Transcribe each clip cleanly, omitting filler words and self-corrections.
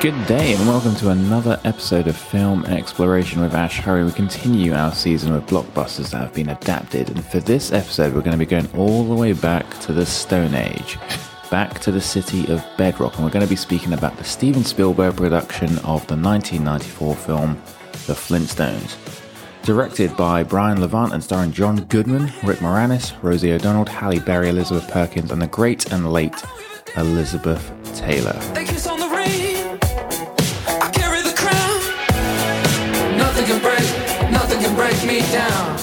Good day and welcome to another episode of Film Exploration with Ash Hurry. We continue our season with blockbusters that have been adapted, and for this episode we're going to be going all the way back to the Stone Age, back to the city of Bedrock, and we're going to be speaking about the Steven Spielberg production of the 1994 film The Flintstones. Directed by Brian Levant and starring John Goodman, Rick Moranis, Rosie O'Donnell, Halle Berry, Elizabeth Perkins, and the great and late Elizabeth Taylor. They kiss on the ring. I carry the crown. Nothing can break me down.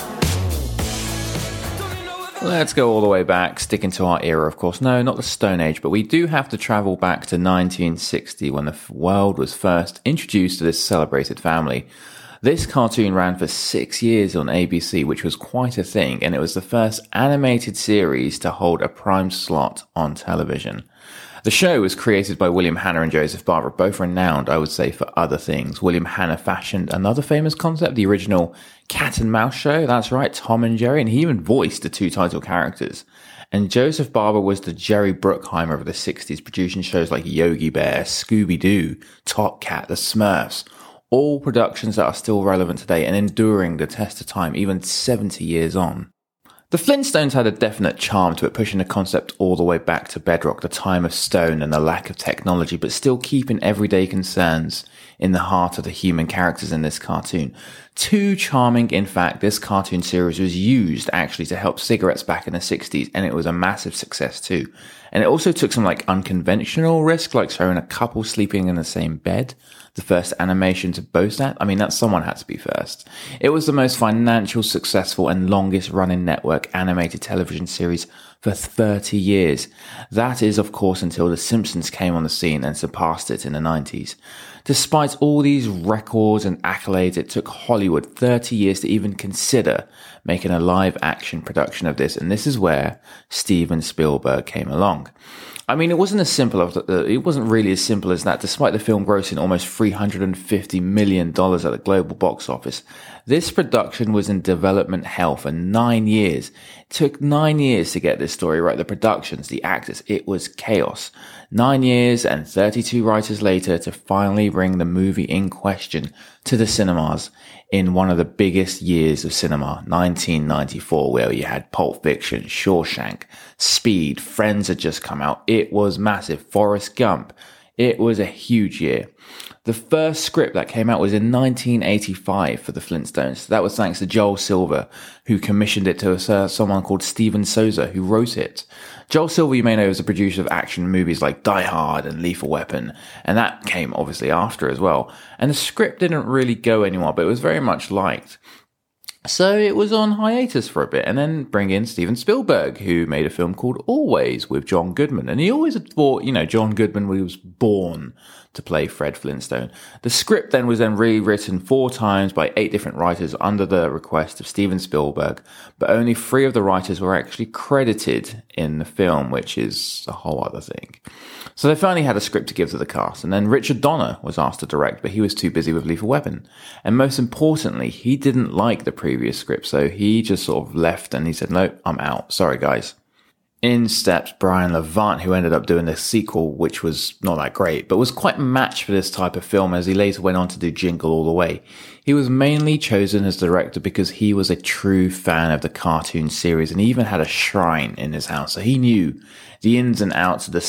Let's go all the way back, sticking to our era, of course. No, not the Stone Age, but we do have to travel back to 1960 when the world was first introduced to this celebrated family. This cartoon ran for 6 years on ABC, which was quite a thing, and it was the first animated series to hold a prime slot on television. The show was created by William Hanna and Joseph Barber, both renowned, I would say, for other things. William Hanna fashioned another famous concept, the original Cat and Mouse show, that's right, Tom and Jerry, and he even voiced the two title characters. And Joseph Barber was the Jerry Bruckheimer of the 60s, producing shows like Yogi Bear, Scooby-Doo, Top Cat, The Smurfs, all productions that are still relevant today and enduring the test of time, even 70 years on. The Flintstones had a definite charm to it, pushing the concept all the way back to Bedrock, the time of stone and the lack of technology, but still keeping everyday concerns in the heart of the human characters in this cartoon. Too charming, in fact, this cartoon series was used actually to help cigarettes back in the 60s, and it was a massive success too. And it also took some unconventional risk, like showing a couple sleeping in the same bed. The first animation to boast that. I mean, that someone had to be first. It was the most financial, successful, and longest running network animated television series for 30 years. That is, of course, until The Simpsons came on the scene and surpassed it in the 90s. Despite all these records and accolades, it took Hollywood 30 years to even consider making a live action production of this, and this is where Steven Spielberg came along. I mean, it wasn't really as simple as that. Despite the film grossing almost $350 million at the global box office, this production was in development hell for 9 years. It took 9 years to get this story right. The productions, the actors, it was chaos. 9 years and 32 writers later to finally bring the movie in question to the cinemas in one of the biggest years of cinema, 1994, where you had Pulp Fiction, Shawshank, Speed, Friends had just come out. It was massive. Forrest Gump. It was a huge year. The first script that came out was in 1985 for the Flintstones. That was thanks to Joel Silver, who commissioned it to someone called Steven Souza, who wrote it. Joel Silver, you may know, is a producer of action movies like Die Hard and Lethal Weapon, and that came obviously after as well. And the script didn't really go anywhere, but it was very much liked. So it was on hiatus for a bit, and then bring in Steven Spielberg, who made a film called Always with John Goodman. And he always thought, John Goodman was born to play Fred Flintstone. The script then was rewritten 4 times by 8 different writers under the request of Steven Spielberg, but only 3 of the writers were actually credited in the film, which is a whole other thing. So they finally had a script to give to the cast, and then Richard Donner was asked to direct, but he was too busy with Lethal Weapon. And most importantly, he didn't like the previous script, so he just sort of left and he said, "No, I'm out. Sorry, guys." In steps Brian Levant, who ended up doing the sequel, which was not that great, but was quite matched for this type of film, as he later went on to do Jingle All the Way. He was mainly chosen as director because he was a true fan of the cartoon series, and he even had a shrine in his house, so he knew the ins and outs of the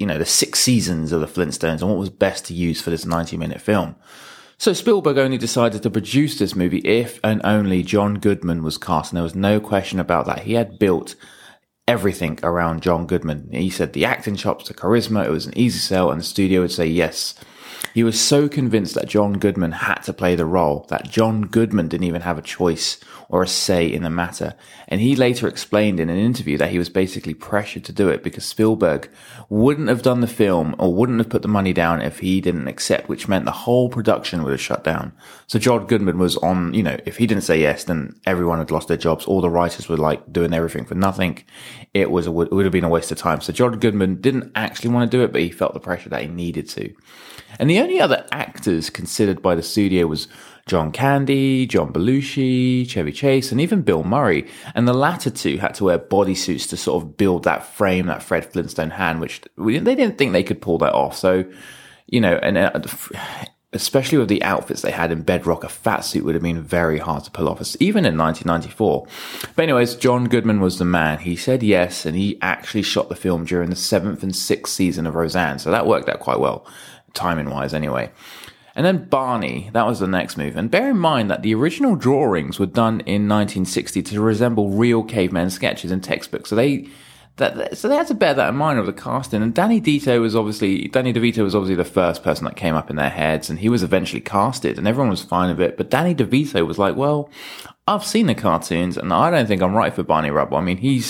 6 seasons of the Flintstones and what was best to use for this 90-minute film. So Spielberg only decided to produce this movie if and only John Goodman was cast, and there was no question about that. He had built everything around John Goodman. He said the acting chops, the charisma, it was an easy sell, and the studio would say yes. He was so convinced that John Goodman had to play the role that John Goodman didn't even have a choice or a say in the matter. And he later explained in an interview that he was basically pressured to do it because Spielberg wouldn't have done the film or wouldn't have put the money down if he didn't accept, which meant the whole production would have shut down. So John Goodman was on, if he didn't say yes, then everyone had lost their jobs. All the writers were doing everything for nothing. It would have been a waste of time. So John Goodman didn't actually want to do it, but he felt the pressure that he needed to. And the only other actors considered by the studio was John Candy, John Belushi, Chevy Chase, and even Bill Murray. And the latter two had to wear bodysuits to sort of build that frame that Fred Flintstone had, which they didn't think they could pull that off. So and especially with the outfits they had in Bedrock, a fat suit would have been very hard to pull off, even in 1994. But anyways, John Goodman was the man. He said yes, and he actually shot the film during the 7th and 6th season of Roseanne, so that worked out quite well, timing-wise anyway. And then Barney, that was the next move. And bear in mind that the original drawings were done in 1960 to resemble real caveman sketches in textbooks. So they had to bear that in mind with the casting. And Danny DeVito was obviously the first person that came up in their heads, and he was eventually casted, and everyone was fine with it. But Danny DeVito was like, well, I've seen the cartoons, and I don't think I'm right for Barney Rubble. I mean, he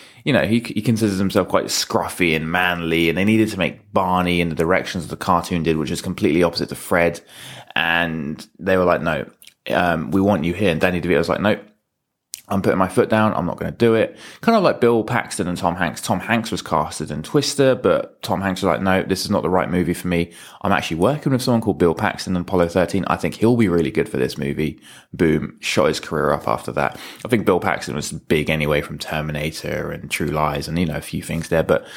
considers himself quite scruffy and manly, and they needed to make Barney in the directions the cartoon did, which is completely opposite to Fred. And they were like, no, we want you here. And Danny DeVito was like, nope, I'm putting my foot down. I'm not going to do it. Kind of like Bill Paxton and Tom Hanks. Tom Hanks was casted in Twister, but Tom Hanks was like, no, this is not the right movie for me. I'm actually working with someone called Bill Paxton in Apollo 13. I think he'll be really good for this movie. Boom. Shot his career up after that. I think Bill Paxton was big anyway from Terminator and True Lies and, a few things there, but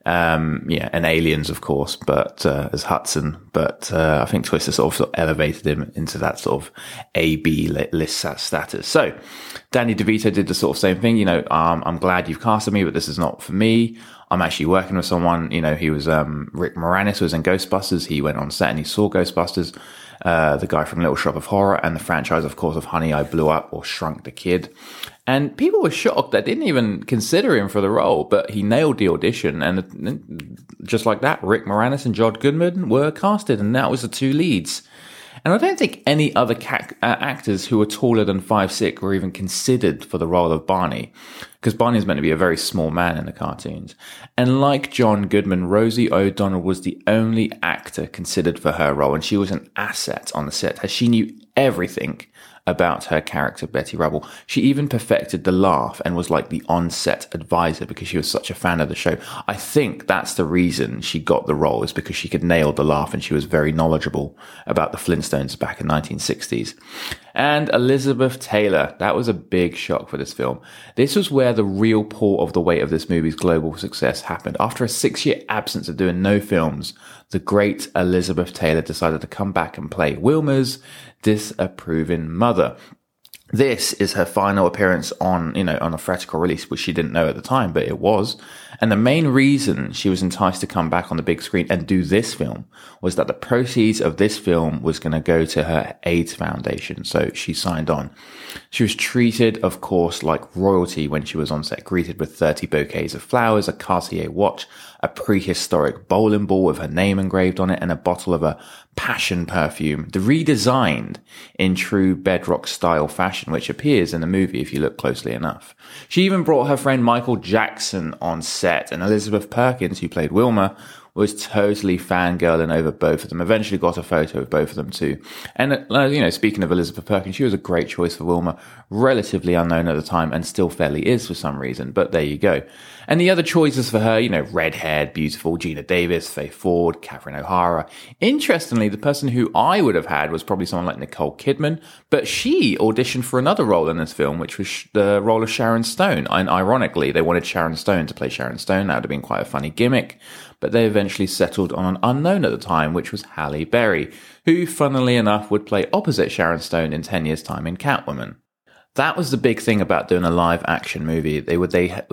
and Aliens, of course, but as Hudson. But I think Twister sort of elevated him into that sort of A-B list status. So Danny DeVito did the sort of same thing. I'm glad you've casted me, but this is not for me. I'm actually working with someone. He was Rick Moranis was in Ghostbusters. He went on set and he saw Ghostbusters. The guy from Little Shop of Horror, and the franchise, of course, of Honey, I Blew Up or Shrunk the Kid. And people were shocked. They didn't even consider him for the role, but he nailed the audition. And just like that, Rick Moranis and John Goodman were casted, and that was the two leads. And I don't think any other actors who were taller than 5'6" were even considered for the role of Barney, because Barney is meant to be a very small man in the cartoons. And like John Goodman, Rosie O'Donnell was the only actor considered for her role, and she was an asset on the set, as she knew everything about her character, Betty Rubble. She even perfected the laugh and was like the on-set advisor because she was such a fan of the show. I think that's the reason she got the role, is because she could nail the laugh and she was very knowledgeable about the Flintstones back in the 1960s. And Elizabeth Taylor, that was a big shock for this film. This was where the real pull of the weight of this movie's global success happened. After a 6-year absence of doing no films, the great Elizabeth Taylor decided to come back and play Wilma's disapproving mother. This is her final appearance on a theatrical release, which she didn't know at the time, but it was. And the main reason she was enticed to come back on the big screen and do this film was that the proceeds of this film was going to go to her AIDS foundation. So she signed on. She was treated, of course, like royalty when she was on set, greeted with 30 bouquets of flowers, a Cartier watch, a prehistoric bowling ball with her name engraved on it, and a bottle of a passion perfume, redesigned in true Bedrock style fashion, which appears in the movie if you look closely enough. She even brought her friend Michael Jackson on set, and Elizabeth Perkins, who played Wilma, was totally fangirling over both of them. Eventually got a photo of both of them too. And, speaking of Elizabeth Perkins, she was a great choice for Wilma, relatively unknown at the time and still fairly is for some reason, but there you go. And the other choices for her, red-haired, beautiful Gina Davis, Faye Ford, Catherine O'Hara. Interestingly, the person who I would have had was probably someone like Nicole Kidman, but she auditioned for another role in this film, which was the role of Sharon Stone. And ironically, they wanted Sharon Stone to play Sharon Stone. That would have been quite a funny gimmick. But they eventually settled on an unknown at the time, which was Halle Berry, who, funnily enough, would play opposite Sharon Stone in 10 years' time in Catwoman. That was the big thing about doing a live action movie. Would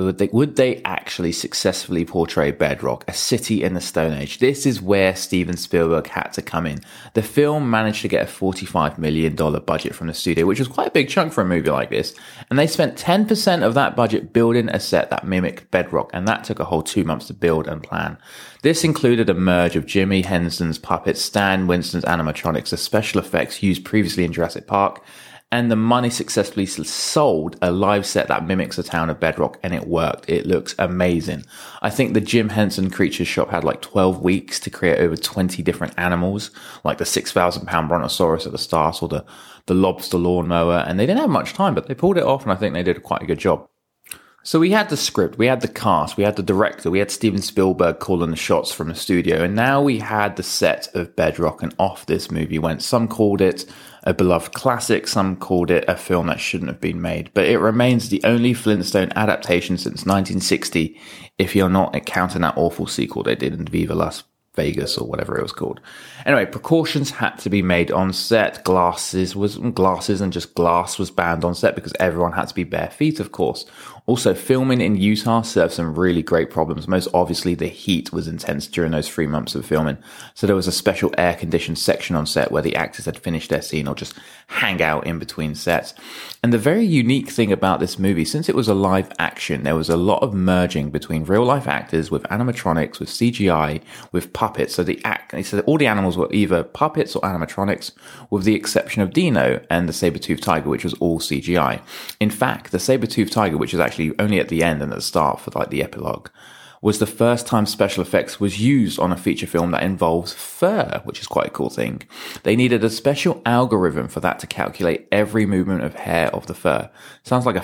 they actually successfully portray Bedrock, a city in the Stone Age? This is where Steven Spielberg had to come in. The film managed to get a $45 million budget from the studio, which was quite a big chunk for a movie like this. And they spent 10% of that budget building a set that mimicked Bedrock, and that took a whole 2 months to build and plan. This included a merge of Jimmy Henson's puppets, Stan Winston's animatronics, the special effects used previously in Jurassic Park, and the money successfully sold a live set that mimics the town of Bedrock, and it worked. It looks amazing. I think the Jim Henson Creatures Shop had like 12 weeks to create over 20 different animals, like the 6,000-pound brontosaurus at the start or the lobster lawnmower, and they didn't have much time, but they pulled it off, and I think they did quite a good job. So we had the script, we had the cast, we had the director, we had Steven Spielberg calling the shots from the studio, and now we had the set of Bedrock, and off this movie went. Some called it a beloved classic, some called it a film that shouldn't have been made, but it remains the only Flintstone adaptation since 1960, if you're not counting that awful sequel they did in Viva Las Vegas or whatever it was called. Anyway, precautions had to be made on set. Glasses and just glass was banned on set because everyone had to be bare feet, of course. Also, filming in Utah served some really great problems. Most obviously, the heat was intense during those 3 months of filming. So there was a special air-conditioned section on set where the actors had finished their scene or just hang out in between sets. And the very unique thing about this movie, since it was a live action, there was a lot of merging between real-life actors with animatronics, with CGI, with puppets. So all the animals were either puppets or animatronics, with the exception of Dino and the saber-toothed tiger, which was all CGI. In fact, the saber-toothed tiger, which is actually only at the end and at the start for like the epilogue, was the first time special effects was used on a feature film that involves fur, which is quite a cool thing. They needed a special algorithm for that to calculate every movement of hair of the fur. Sounds like a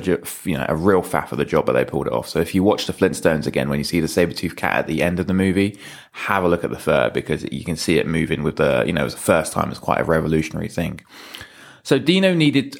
real faff of the job, but they pulled it off. So if you watch the Flintstones again, when you see the saber-toothed cat at the end of the movie, have a look at the fur because you can see it moving with it was the first time. It's quite a revolutionary thing. So Dino needed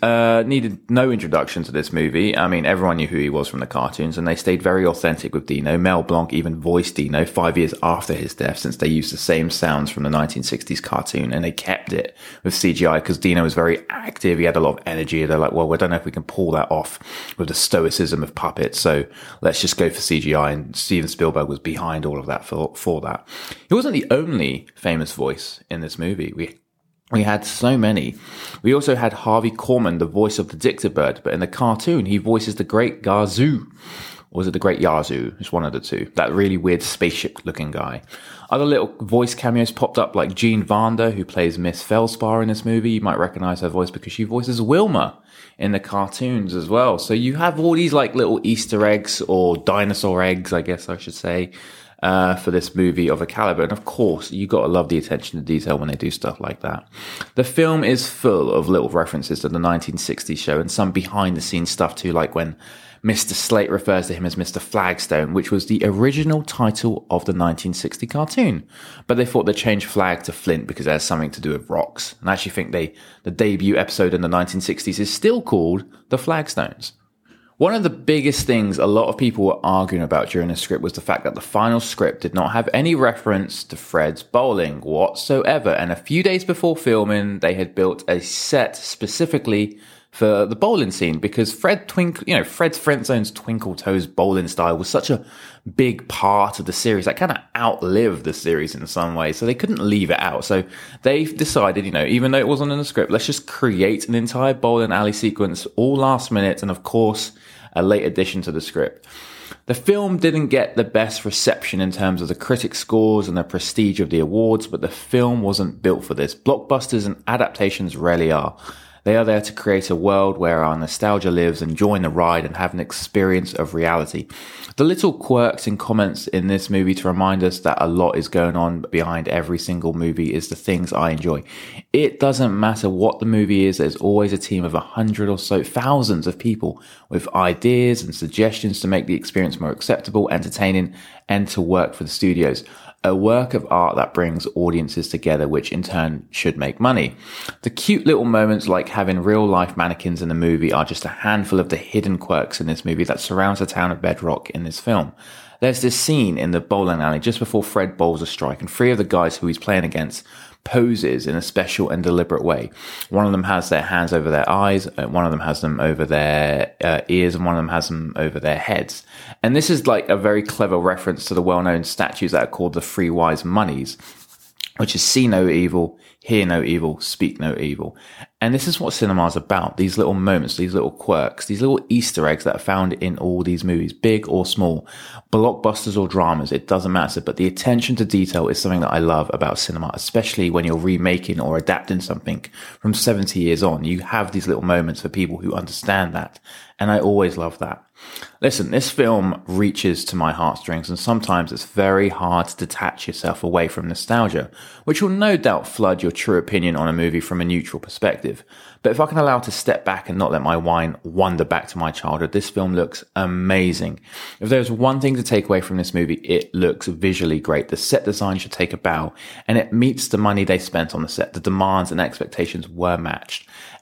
no introduction to this movie. I mean, everyone knew who he was from the cartoons, and they stayed very authentic with Dino. Mel Blanc even voiced Dino 5 years after his death, since they used the same sounds from the 1960s cartoon, and they kept it with CGI because Dino was very active. He had a lot of energy. They're like, well, we don't know if we can pull that off with the stoicism of puppets, so let's just go for CGI. And Steven Spielberg was behind all of that for that. He wasn't the only famous voice in this movie. We had so many. We also had Harvey Korman, the voice of the Dictabird, but in the cartoon, he voices the Great Gazoo. Or was it the Great Yazoo? It's one of the two. That really weird spaceship-looking guy. Other little voice cameos popped up, like Jean Vander, who plays Miss Felspar in this movie. You might recognize her voice because she voices Wilma in the cartoons as well. So you have all these like little Easter eggs, or dinosaur eggs, I guess I should say, for this movie of a caliber. And of course, you got to love the attention to detail when they do stuff like that. The film is full of little references to the 1960s show and some behind the scenes stuff too, like when Mr. Slate refers to him as Mr. Flagstone, which was the original title of the 1960 cartoon. But they thought they'd change Flag to Flint because it has something to do with rocks. And I actually think the debut episode in the 1960s is still called The Flagstones. One of the biggest things a lot of people were arguing about during the script was the fact that the final script did not have any reference to Fred's bowling whatsoever. And a few days before filming, they had built a set specifically for the bowling scene because Fred's Flintstone's Twinkle Toes bowling style was such a big part of the series that kind of outlived the series in some way. So they couldn't leave it out. So they decided, even though it wasn't in the script, let's just create an entire bowling alley sequence all last minute. And of course, a late addition to the script. The film didn't get the best reception in terms of the critic scores and the prestige of the awards, but the film wasn't built for this. Blockbusters and adaptations rarely are. They are there to create a world where our nostalgia lives and join the ride and have an experience of reality. The little quirks and comments in this movie to remind us that a lot is going on behind every single movie is the things I enjoy. It doesn't matter what the movie is, there's always a team of 100 or so, thousands of people with ideas and suggestions to make the experience more acceptable, entertaining, and to work for the studios. A work of art that brings audiences together, which in turn should make money. The cute little moments like having real life mannequins in the movie are just a handful of the hidden quirks in this movie that surrounds the town of Bedrock in this film. There's this scene in the bowling alley just before Fred bowls a strike, and three of the guys who he's playing against poses in a special and deliberate way. One of them has their hands over their eyes, one of them has them over their ears, and one of them has them over their heads. And this is like a very clever reference to the well-known statues that are called the Three Wise Moneys, which is see no evil, hear no evil, speak no evil. And this is what cinema is about. These little moments, these little quirks, these little Easter eggs that are found in all these movies, big or small, blockbusters or dramas, it doesn't matter. But the attention to detail is something that I love about cinema, especially when you're remaking or adapting something from 70 years on. You have these little moments for people who understand that. And I always love that. Listen, this film reaches to my heartstrings, and sometimes it's very hard to detach yourself away from nostalgia, which will no doubt flood your true opinion on a movie from a neutral perspective. But if I can allow it to step back and not let my mind wander back to my childhood, this film looks amazing. If there's one thing to take away from this movie, it looks visually great. The set design should take a bow, and it meets the money they spent on the set. The demands and expectations were matched.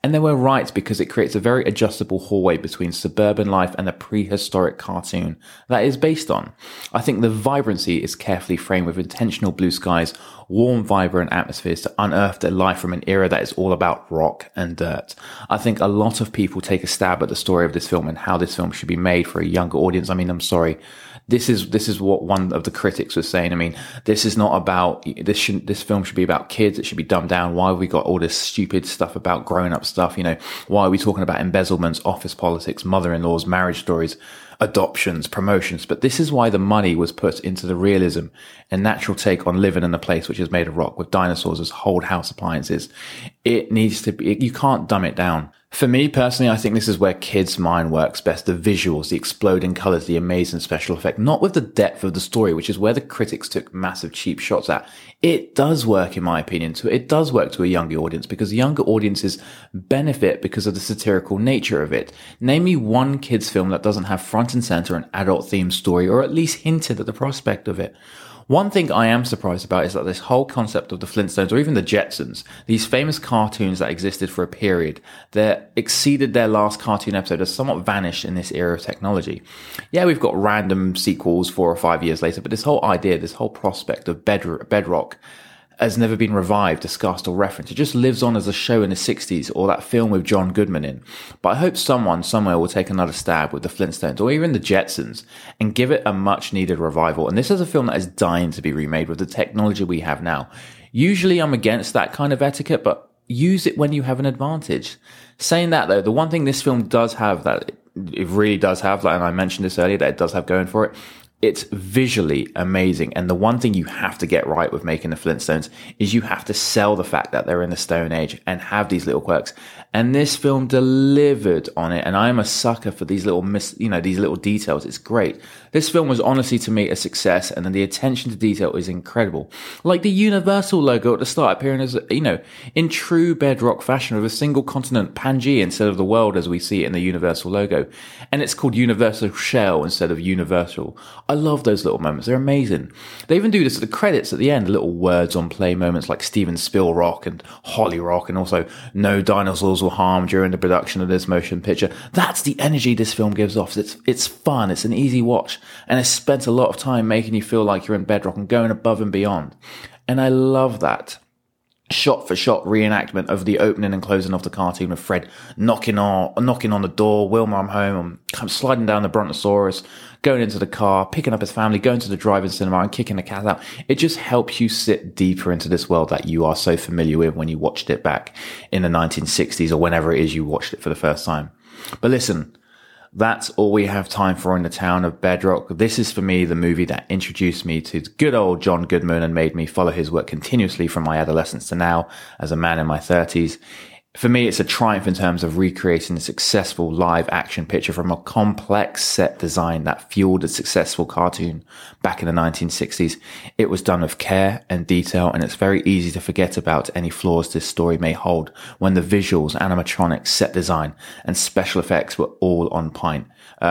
And they were right, because it creates a very adjustable hallway between suburban life and the prehistoric cartoon that is based on. I think the vibrancy is carefully framed with intentional blue skies, warm, vibrant atmospheres to unearth their life from an era that is all about rock and dirt. I think a lot of people take a stab at the story of this film and how this film should be made for a younger audience. I mean, I'm sorry. This is what one of the critics was saying. I mean, this is not about, this film should be about kids. It should be dumbed down. Why have we got all this stupid stuff about grown up stuff? You know, why are we talking about embezzlements, office politics, mother-in-laws, marriage stories, adoptions, promotions? But this is why the money was put into the realism and natural take on living in a place which is made of rock with dinosaurs as whole house appliances. It needs to be, you can't dumb it down. For me personally, I think this is where kids' mind works best. The visuals, the exploding colors, the amazing special effect, not with the depth of the story, which is where the critics took massive cheap shots at. It does work, in my opinion. So it does work to a younger audience, because younger audiences benefit because of the satirical nature of it. Name me one kids' film that doesn't have front and center an adult themed story, or at least hinted at the prospect of it. One thing I am surprised about is that this whole concept of the Flintstones, or even the Jetsons, these famous cartoons that existed for a period that exceeded their last cartoon episode, has somewhat vanished in this era of technology. Yeah, we've got random sequels 4 or 5 years later, but this whole idea, this whole prospect of Bedrock has never been revived, discussed, or referenced. It just lives on as a show in the 60s, or that film with John Goodman in. But I hope someone somewhere will take another stab with the Flintstones, or even the Jetsons, and give it a much needed revival. And this is a film that is dying to be remade with the technology we have now. Usually I'm against that kind of etiquette, but use it when you have an advantage. Saying that though, the one thing this film does have, that it really does have, and I mentioned this earlier, that it does have going for it, it's visually amazing. And the one thing you have to get right with making the Flintstones is you have to sell the fact that they're in the Stone Age and have these little quirks. And this film delivered on it. And I'm a sucker for these little these little details. It's great. This film was honestly, to me, a success. And then the attention to detail is incredible. Like the Universal logo at the start appearing as, in true Bedrock fashion, with a single continent, Pangaea, instead of the world as we see it in the Universal logo. And it's called Universal Shell instead of Universal. I love those little moments. They're amazing. They even do this at the credits at the end, little words on play moments like Steven Spielrock and Holly Rock, and also no dinosaurs were harmed during the production of this motion picture. That's the energy this film gives off. It's fun. It's an easy watch, and it's spent a lot of time making you feel like you're in Bedrock and going above and beyond. And I love that shot for shot reenactment of the opening and closing of the cartoon, with Fred knocking on the door, Wilma, I'm home, I'm sliding down the Brontosaurus, going into the car, picking up his family, going to the drive-in cinema and kicking the cat out. It just helps you sit deeper into this world that you are so familiar with when you watched it back in the 1960s, or whenever it is you watched it for the first time. But listen, that's all we have time for in the town of Bedrock. This is, for me, the movie that introduced me to good old John Goodman and made me follow his work continuously from my adolescence to now as a man in my 30s. For me, it's a triumph in terms of recreating a successful live action picture from a complex set design that fueled a successful cartoon back in the 1960s. It was done with care and detail, and it's very easy to forget about any flaws this story may hold when the visuals, animatronics, set design, and special effects were all on point,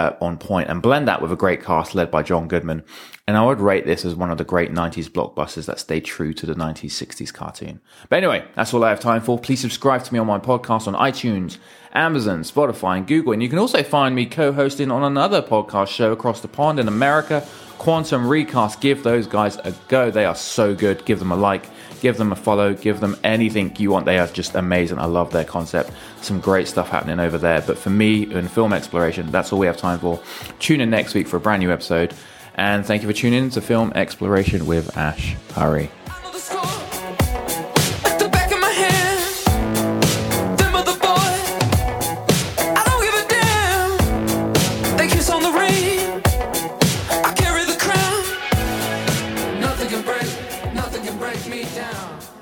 and blend that with a great cast led by John Goodman. And I would rate this as one of the great 90s blockbusters that stayed true to the 1960s cartoon. But anyway, that's all I have time for. Please subscribe to me on my podcast on iTunes, Amazon, Spotify, and Google. And you can also find me co-hosting on another podcast show across the pond in America, Quantum Recast. Give those guys a go. They are so good. Give them a like, give them a follow, give them anything you want. They are just amazing. I love their concept. Some great stuff happening over there. But for me, in film exploration, that's all we have time for. Tune in next week for a brand new episode. And thank you for tuning in to Film Exploration with Ash Hurry. Nothing can break me down.